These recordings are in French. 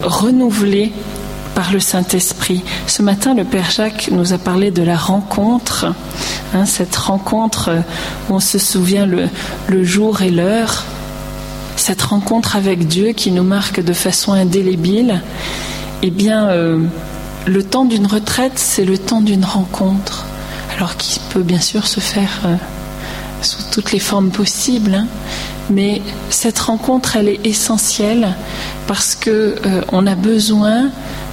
renouvelés par le Saint-Esprit. Ce matin, le Père Jacques nous a parlé de la rencontre, cette rencontre où on se souvient le jour et l'heure, cette rencontre avec Dieu qui nous marque de façon indélébile. Eh bien, le temps d'une retraite, c'est le temps d'une rencontre, alors qui peut bien sûr se faire sous toutes les formes possibles, mais cette rencontre, elle est essentielle parce que on a besoin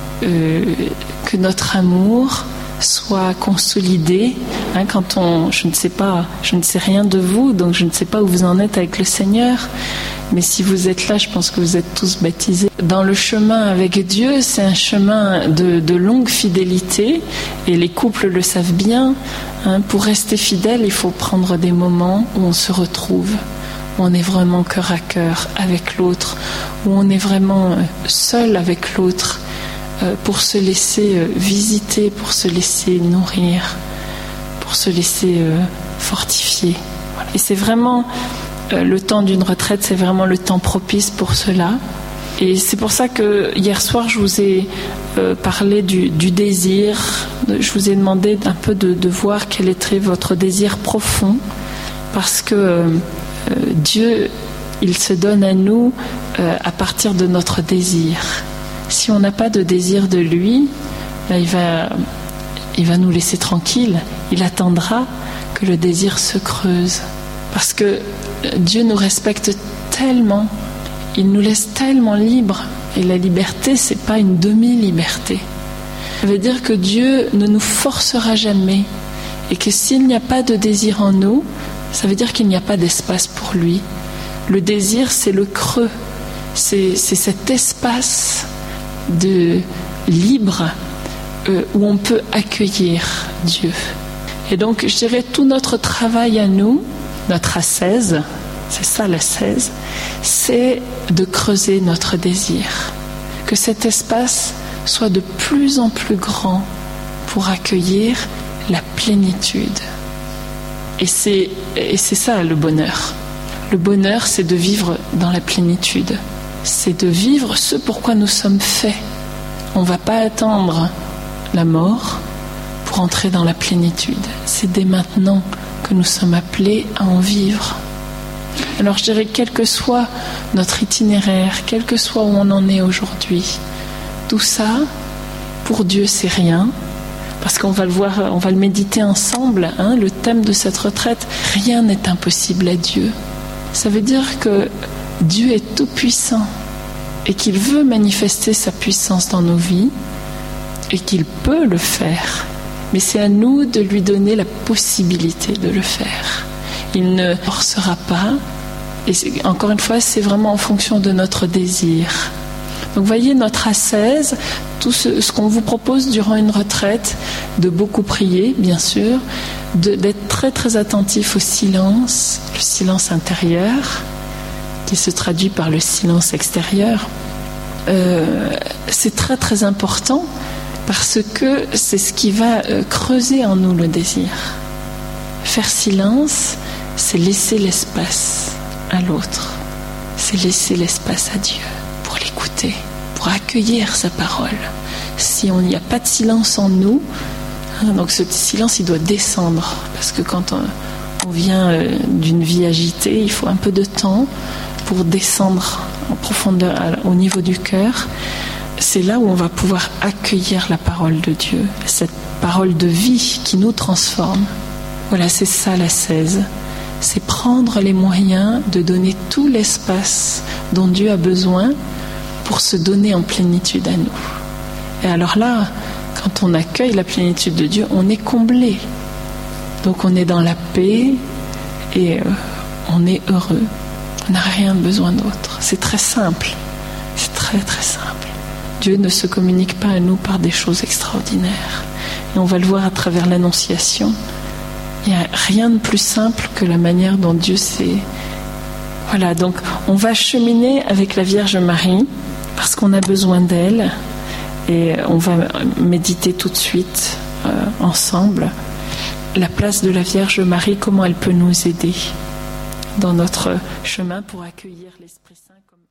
que notre amour soit consolidé. Quand je ne sais rien de vous, donc je ne sais pas où vous en êtes avec le Seigneur, mais si vous êtes là, je pense que vous êtes tous baptisés. Dans le chemin avec Dieu, c'est un chemin de longue fidélité, et les couples le savent bien. Pour rester fidèle, il faut prendre des moments où on se retrouve, où on est vraiment cœur à cœur avec l'autre, où on est vraiment seul avec l'autre, pour se laisser visiter, pour se laisser nourrir, pour se laisser fortifier. Et c'est vraiment le temps d'une retraite, c'est vraiment le temps propice pour cela. Et c'est pour ça que hier soir, je vous ai parlé du désir. Je vous ai demandé un peu de voir quel était votre désir profond, parce que Dieu, il se donne à nous à partir de notre désir. Si on n'a pas de désir de lui, il va nous laisser tranquilles. Il attendra que le désir se creuse. Parce que Dieu nous respecte tellement, il nous laisse tellement libres. Et la liberté, c'est pas une demi-liberté. Ça veut dire que Dieu ne nous forcera jamais. Et que s'il n'y a pas de désir en nous, ça veut dire qu'il n'y a pas d'espace pour lui. Le désir, c'est le creux. C'est cet espace de libre où on peut accueillir Dieu. Et donc, je dirais, tout notre travail à nous, notre ascèse, c'est ça l'ascèse, c'est de creuser notre désir. Que cet espace soit de plus en plus grand pour accueillir la plénitude. Et c'est ça le bonheur. Le bonheur, c'est de vivre dans la plénitude. C'est de vivre ce pourquoi nous sommes faits. On ne va pas attendre la mort pour entrer dans la plénitude. C'est dès maintenant que nous sommes appelés à en vivre. Alors je dirais, quel que soit notre itinéraire, quel que soit où on en est aujourd'hui, tout ça, pour Dieu, c'est rien. Parce qu'on va le voir, on va le méditer ensemble, le thème de cette retraite, rien n'est impossible à Dieu. Ça veut dire que Dieu est tout puissant et qu'il veut manifester sa puissance dans nos vies et qu'il peut le faire. Mais c'est à nous de lui donner la possibilité de le faire. Il ne forcera pas. Et encore une fois, c'est vraiment en fonction de notre désir. Donc voyez notre ascèse, tout ce qu'on vous propose durant une retraite, de beaucoup prier, bien sûr, d'être très très attentif au silence, le silence intérieur, qui se traduit par le silence extérieur. C'est très très important parce que c'est ce qui va creuser en nous le désir. Faire silence, c'est laisser l'espace à l'autre, c'est laisser l'espace à Dieu pour l'écouter, pour accueillir sa parole. Si on n'y a pas de silence en nous, donc ce silence il doit descendre, parce que quand on vient d'une vie agitée, il faut un peu de temps pour descendre en profondeur au niveau du cœur. C'est là où on va pouvoir accueillir la parole de Dieu, cette parole de vie qui nous transforme. Voilà, c'est ça l'ascèse. C'est prendre les moyens de donner tout l'espace dont Dieu a besoin pour se donner en plénitude à nous. Et alors là, quand on accueille la plénitude de Dieu, on est comblé. Donc on est dans la paix et on est heureux. On n'a rien besoin d'autre. C'est très simple. C'est très très simple. Dieu ne se communique pas à nous par des choses extraordinaires. Et on va le voir à travers l'Annonciation. Il n'y a rien de plus simple que la manière dont Dieu s'est... Voilà, donc on va cheminer avec la Vierge Marie parce qu'on a besoin d'elle. Et on va méditer tout de suite ensemble la place de la Vierge Marie, comment elle peut nous aider dans notre chemin pour accueillir l'Esprit Saint comme